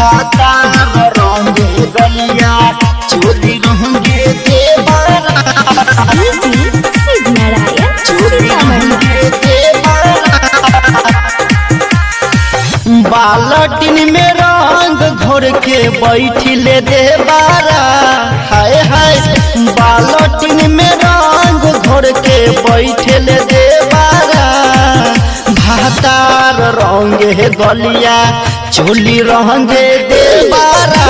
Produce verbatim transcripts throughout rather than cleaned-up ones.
भातार रंगे गलिया चोली रंगे देवरा शिव नारायण सीतामढ़ी। बालटिन में रंग घोर के बैठिले देवारा हाय हाय बालटिन में रंग घोर के बैठिले देवारा भातार रंगे गलिया चोली रंगे देवारा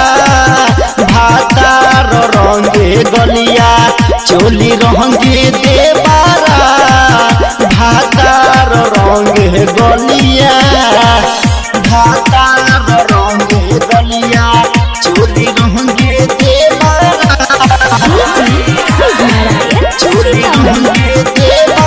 भातार रंगे गलिया चोली रंगे देवारा भातार रंगे गलिया भातार रंगे गलिया चोली रंगे देवारा शिव नारायण सीतामढ़ी।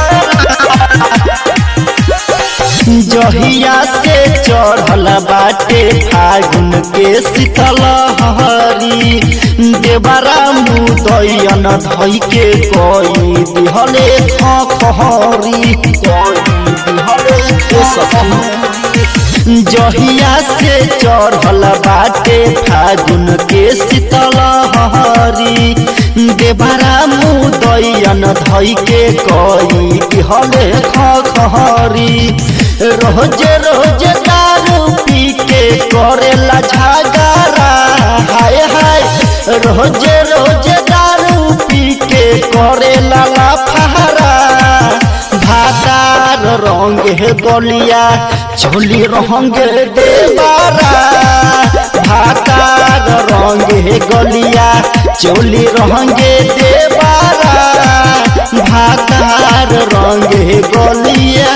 जहिया से चढ़ल बाटे फागुन के शीतल हरी देवरा मुदैयन धई के कोई दिहले खखहरी कोई दिहले सखी जहिया से चढ़ल बाटे फागुन के शीतल हरी देवरा मुदैयन धई के कोई दिहले खखहरी रोज रोज दारू पी के करेला झगड़ा हाय हाय रोज रोज दारू पी के करेला लफड़ा भातार रंगे गलिया चोली रंगे देवारा भातार रंगे गलिया चोली रंगे देवारा भातार रंगे गलिया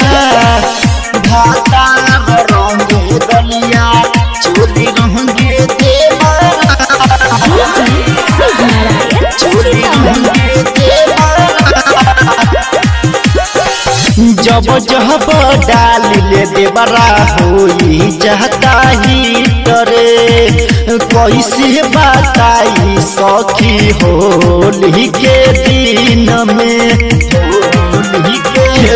भातार रंगे गलिया चोली रंगे देवारा शिव नारायण सीतामढ़ी। जब जब डाल ले देवरा होई जाता ही डरे कैसे बताई सखी होली के दिन में होली के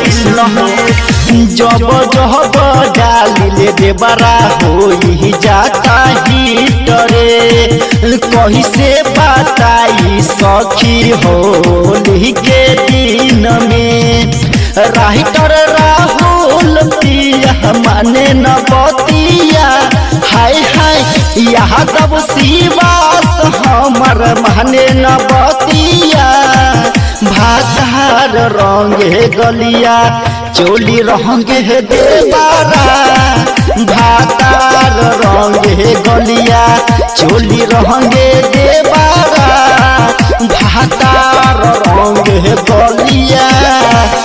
जब जब डाल ले देवरा होई जाता ही डरे कैसे बताई सखी होली के दिन में राइटर राहुल पिया माने न बतिया हाय हाय यादव शिवास हमर माने न बतिया भातार रंगे गलिया चोली रंगे देवारा भातार रंगे गलिया चोली रंगे देवारा भातार रंगे गलिया।